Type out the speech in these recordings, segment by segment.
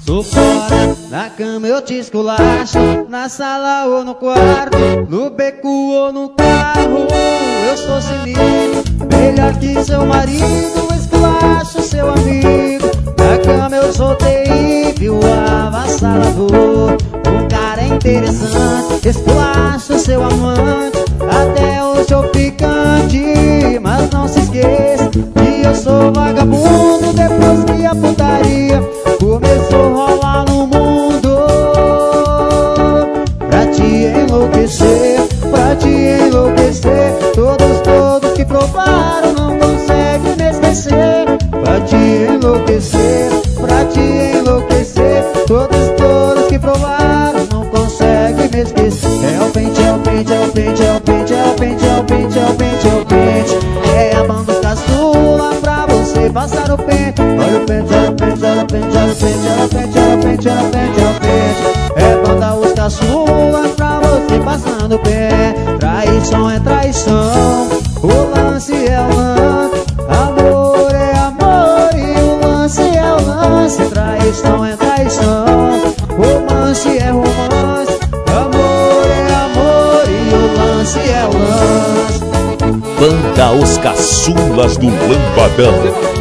Sou foda, na cama eu te esculacho, na sala ou no quarto, no beco ou no carro, eu sou sinistro, melhor que seu marido, esculacho seu amigo. Na cama eu sou terrível, avassalador, um cara interessante, esculacho seu amante, até o seu picante. Mas não se esqueça que eu sou vagabundo, depois que a putaria começou a rolar no mundo. Pra te enlouquecer, pra te enlouquecer, todos que provaram não conseguem me esquecer. Pra te enlouquecer, pra te enlouquecer, todos que provaram não conseguem me esquecer. É o pente, é o pente, é o pente, é o pente, é o pente, é o pente, é o pente, é o pente. É a banda caçula pra você passar o pente. Olha o pente, olha o pente, olha o pente, olha o pente, olha o pente, olha o pente, olha o pente, olha o pente. É banda os caçula pra você passando o pé. Traição é traição, o lance é o lance, amor é amor e o lance é o lance. Traição é traição, romance é romance, amor é amor e o lance é o lance. Banda Os Caçulas do Lambadão.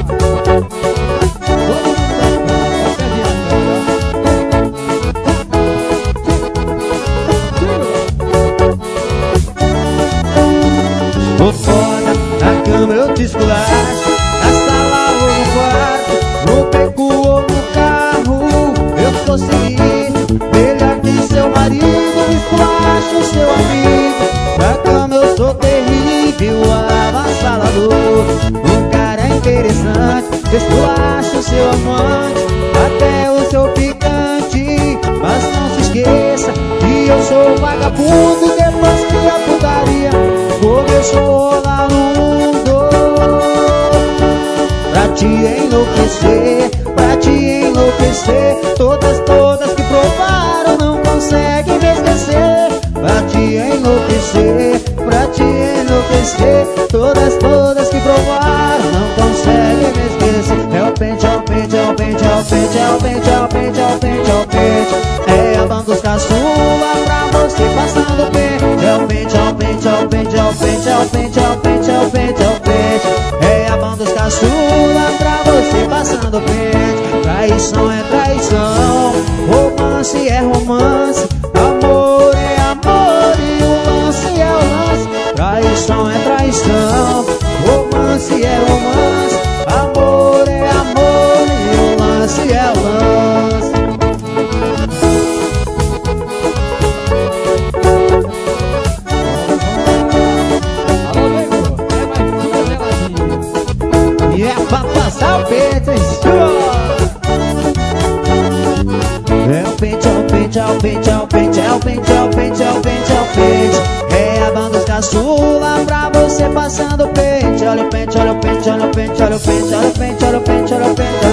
Tô foda, na cama eu te esculacho, na sala ou no quarto, no beco ou no carro, eu sou sinistro, melhor que seu marido, esculacho seu amigo. Na cama eu sou terrível, avassalador, um cara interessante, esculacho seu amante, até o seu picante. Mas não se esqueça que eu sou vagabundo, depois que a putaria começou lá no mundo. Pra te enlouquecer, pra te enlouquecer, todas que provaram não conseguem me esquecer. Pra te enlouquecer, pra te enlouquecer, todas que provaram não conseguem me esquecer. É o pente, é o pente, é o pente, é o pente, é o pente, é o pente, é o pente, é o pente. É a banda dos caçula pra você passando o pente. É o pente, é o pente, é o pente, é o pente, é o pente, é o pente, é o pente, é o pente. É a banda dos caçula pra você passando o pente. Traição é traição, romance é romance, amor é amor e o lance é o lance. Traição é traição, romance é romance, amor é amor e o lance é o lance. E é pra passar o pente, é o pente, é o pente, é o pente, é o pente, é o pente, é o pente, é o pente, é o pente. É a banda dos caçula pra você passando o pente. Olha o pente, olha o pente, olha o pente, olha o pente, olha o pente, olha o pente, olha o pente.